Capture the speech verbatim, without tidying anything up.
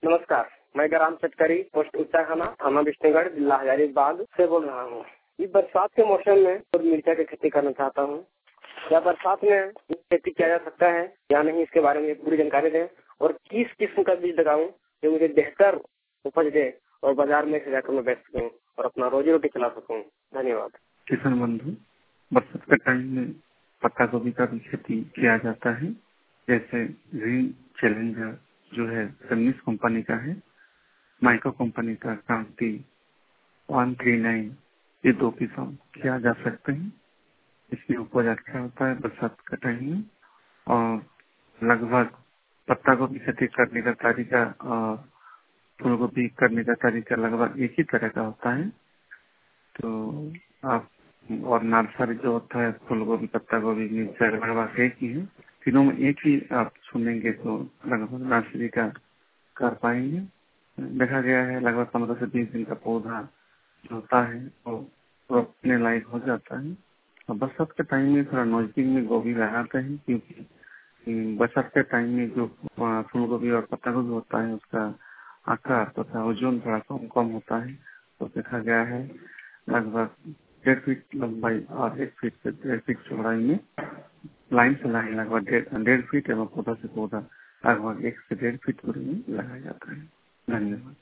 नमस्कार, मैं गराम चटकरी पोस्ट उत्तराखाना थाना विष्णुगढ़ जिला हजारीबाग से बोल रहा हूँ। इस बरसात के मौसम में और मिर्चा की खेती करना चाहता हूँ। क्या बरसात में खेती किया जा सकता है या नहीं, इसके बारे में पूरी जानकारी दें और किस किस्म का बीज लगाऊं जो मुझे बेहतर उपज दे और बाजार में जाकर मैं बेच सकूं और अपना रोजी रोटी चला सकूं। धन्यवाद। किसान बंधु, बरसात के टाइम में पत्ता गोभी का भी खेती किया जाता है। जैसे ग्रीन चैलेंजर जो है सन्निस कंपनी का है, माइक्रो कंपनी का क्रांति वन थ्री नाइन, ये दो किस्म किया जा सकते हैं। इसमें उपज अच्छा होता है बरसात के टाइम में। और लगभग पत्ता गोभी खेती करने का तरीका और फूल गोभी करने का तरीका लगभग एक ही तरह का होता है। तो आप और नर्सरी जो होता है फूल गोभी, पत्ता गोभी, मिर्चा लगभग एक ही है। तीनों में एक ही आप सुनेंगे तो लगभग नर्सरी का कर पाएंगे। देखा गया है लगभग पंद्रह से बीस दिन का पौधा जो होता है वो रोपने लायक हो जाता है। और बरसात के टाइम में थोड़ा नजदीक में गोभी लगाते हैं, क्योंकि बरसात के टाइम में जो फूल गोभी और पत्ता गोभी होता है उसका आकार तथा ओजन थोड़ा कम कम होता है। तो देखा गया है लगभग डेढ़ फीट लंबाई और एक फीट से डेढ़ फीट चौड़ाई में लाइन से लाइन लगभग डेढ़ डेढ़ फीट एवं पौधा से पौधा लगभग एक से डेढ़ फीट दूरी में लगाया जाता है। धन्यवाद।